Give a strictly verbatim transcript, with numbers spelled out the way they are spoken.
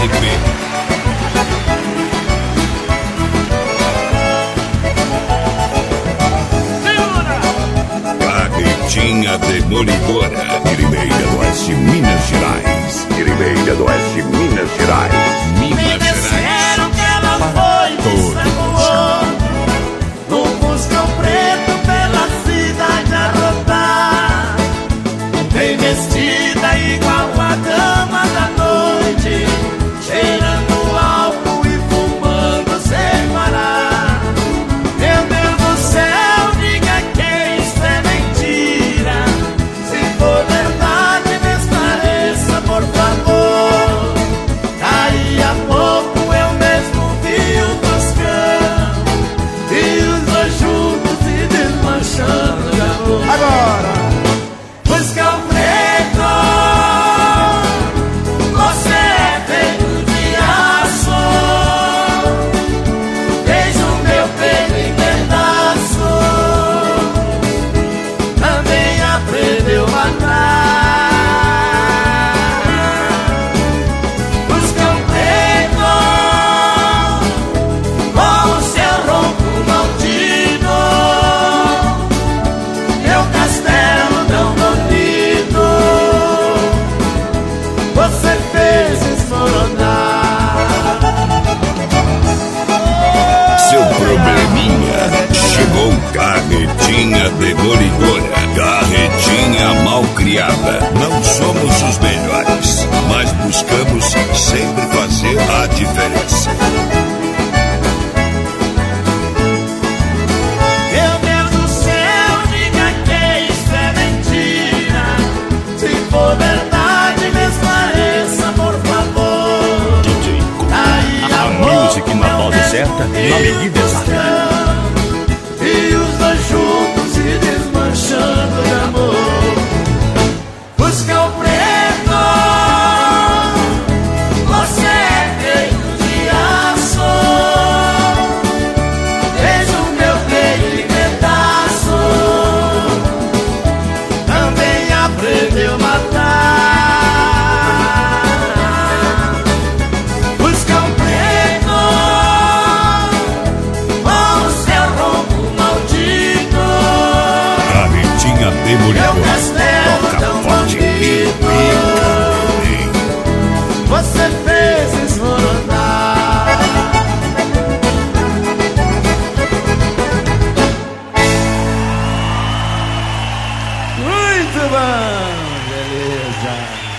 S P. Carretinha Demolidora, Irimeira do Oeste, Minas Gerais. Irimeira do Oeste, Minas Gerais. Minas Me Gerais. disseram que ela foi vista no outro, num buscão preto pela cidade a rodar, bem vestida igual a dama da noite, cheirando álcool e fumando sem parar. Meu Deus do céu, diga que isso é mentira. Se for verdade, me esclareça, por favor. Daí a pouco eu mesmo vi o Toscano e os dois juntos se desmanchando de amor. Agora! Buscão preto, você é feito de aço, fez o meu peito em pedaço, também aprendeu a matar. Buscão preto, com o seu ronco maldito, meu castelo tão bonito, você fez desmoronar. Seu probleminha chegou. Carretinha Demolidora, carretinha malcriada. Não somos os melhores, mas buscamos sempre fazer a diferença. Meu Deus do céu, diga que isso é mentira. Se for verdade, me esclareça, por favor. D J Daí A pouco music na eu dose mesmo certa, vi na medida o exata. Toscano e os dois juntos se desmanchando de amor. Buscão preto, você é feito de aço, veja o meu peito em pedaço, também aprendeu a matar. Buscão preto, com o seu ronco maldito, Carretinha meu Demolidora, castelo toca tão forte e bonito, pica bem. você fez desmoronar. Muito bom! Beleza!